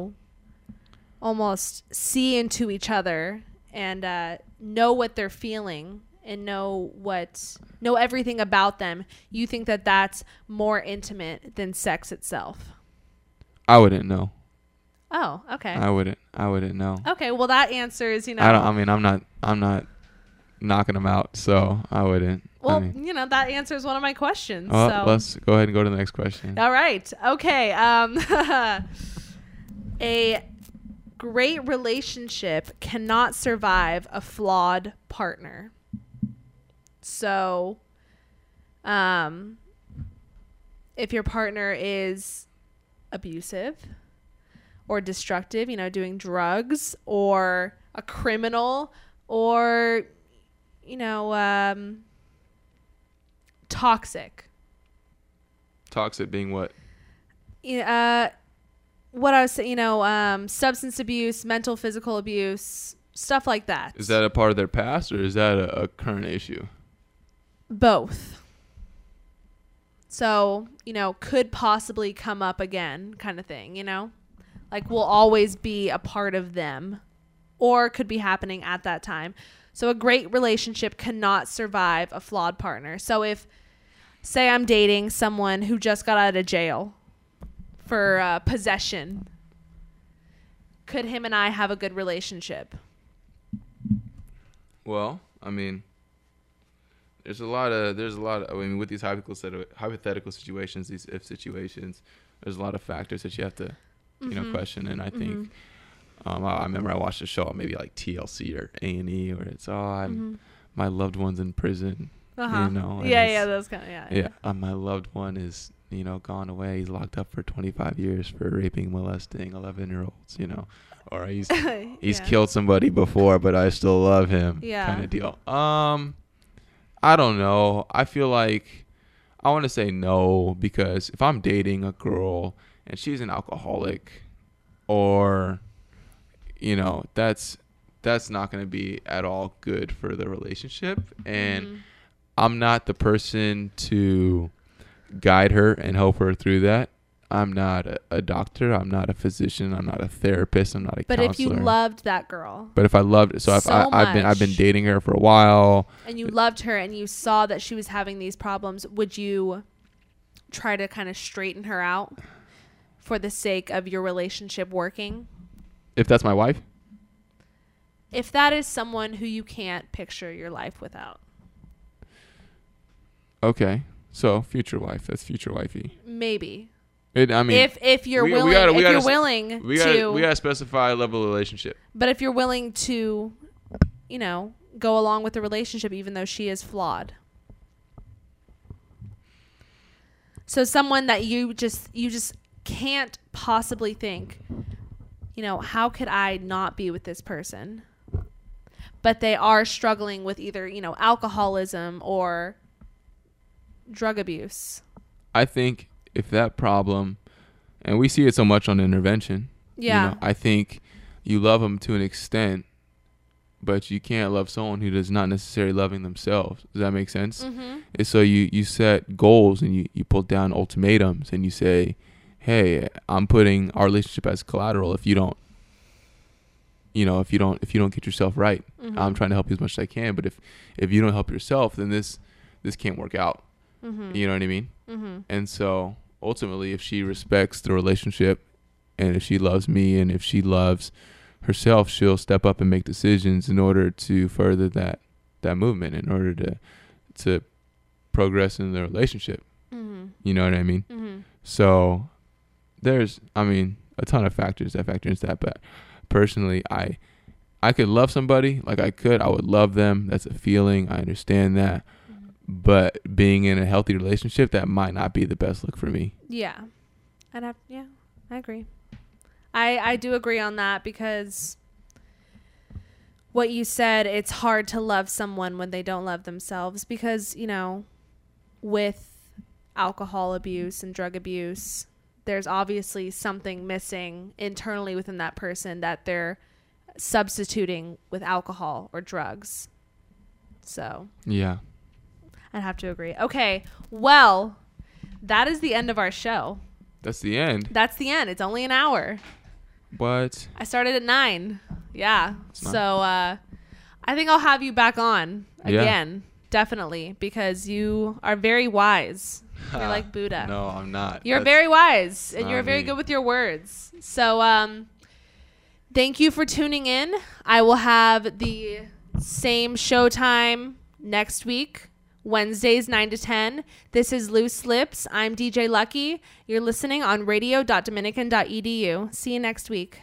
almost see into each other and know what they're feeling and know everything about them, you think that that's more intimate than sex itself? I wouldn't know. Oh, okay. I wouldn't know. Okay, well that answer is, I'm not knocking them out, so I wouldn't. Well, that answers one of my questions. Well, so let's go ahead and go to the next question. All right. Okay. A great relationship cannot survive a flawed partner. So, if your partner is abusive or destructive, doing drugs, or a criminal, or, toxic. Toxic being what? What I was saying, substance abuse, mental, physical abuse, stuff like that. Is that a part of their past, or is that a current issue? Both. So, could possibly come up again, kind of thing, like will always be a part of them, or could be happening at that time. So a great relationship cannot survive a flawed partner. So if, say I'm dating someone who just got out of jail for possession, could him and I have a good relationship? Well, there's a lot of with these hypothetical situations, these if situations, there's a lot of factors that you have to question. And I think I remember I watched a show on maybe like TLC or A&E where it's my loved one's in prison, those kind of my loved one is gone away, he's locked up for 25 years for raping, molesting 11-year-olds, or he's killed somebody before, but I still love him, kind of deal. I don't know. I feel like I want to say no, because if I'm dating a girl and she's an alcoholic, or that's not going to be at all good for the relationship, and I'm not the person to guide her and help her through that. I'm not a doctor. I'm not a physician. I'm not a therapist. I'm not a counselor. But if you loved that girl. But if I loved, I've been dating her for a while. And you loved her and you saw that she was having these problems, would you try to kind of straighten her out for the sake of your relationship working? If that's my wife? If that is someone who you can't picture your life without. Okay. So future wife. That's future wifey. Maybe. If you're willing, we gotta specify a level of relationship. But if you're willing to, go along with the relationship, even though she is flawed. So someone that you just can't possibly think, how could I not be with this person? but they are struggling with either, alcoholism or drug abuse. I think if that problem, and we see it so much on intervention. Yeah. I think you love them to an extent, but you can't love someone who does not necessarily loving themselves. Does that make sense? Mm-hmm. And so you set goals and you put down ultimatums and you say, hey, I'm putting our relationship as collateral if you don't get yourself right. Mm-hmm. I'm trying to help you as much as I can, but if you don't help yourself, then this can't work out. Mm-hmm. You know what I mean? Mm-hmm. And so ultimately, if she respects the relationship and if she loves me and if she loves herself, she'll step up and make decisions in order to further that movement, in order to progress in the relationship. Mm-hmm. You know what I mean? Mm-hmm. So there's, a ton of factors that factor into that. But personally, I could love somebody I would love them. That's a feeling. I understand that. But being in a healthy relationship, that might not be the best look for me. Yeah. I agree. I do agree on that, because what you said, it's hard to love someone when they don't love themselves, because, with alcohol abuse and drug abuse, there's obviously something missing internally within that person that they're substituting with alcohol or drugs. So Yeah. I'd have to agree. Okay. Well, that is the end of our show. That's the end. That's the end. It's only an hour. But I started at 9. Yeah. It's not- So I think I'll have you back on Yeah. again. Definitely. Because you are very wise. You're like Buddha. No, I'm not. You're That's- very wise, and not you're very me. good with your words. So thank you for tuning in. I will have the same showtime next week. Wednesdays 9 to 10. This is Loose Lips. I'm DJ Lucky. You're listening on radio.dominican.edu. See you next week.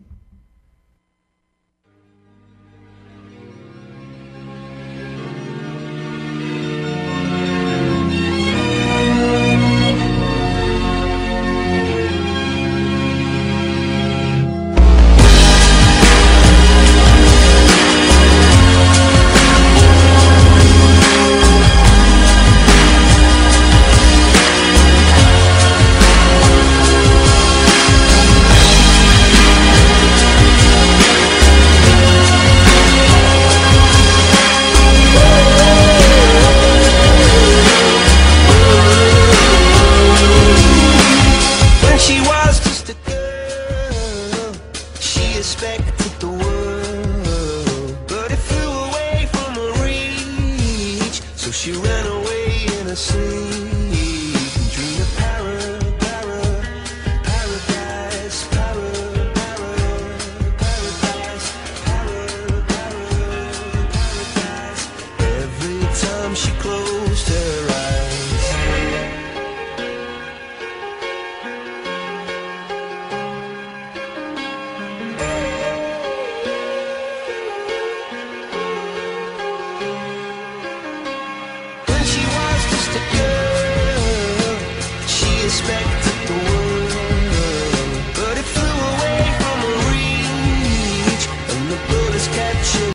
When she was just a girl, she expected the world, but it flew away from her reach. So she ran away in her sleep, dreamed of paradise, paradise. Every time she closed her eyes. When she was just a girl, she expected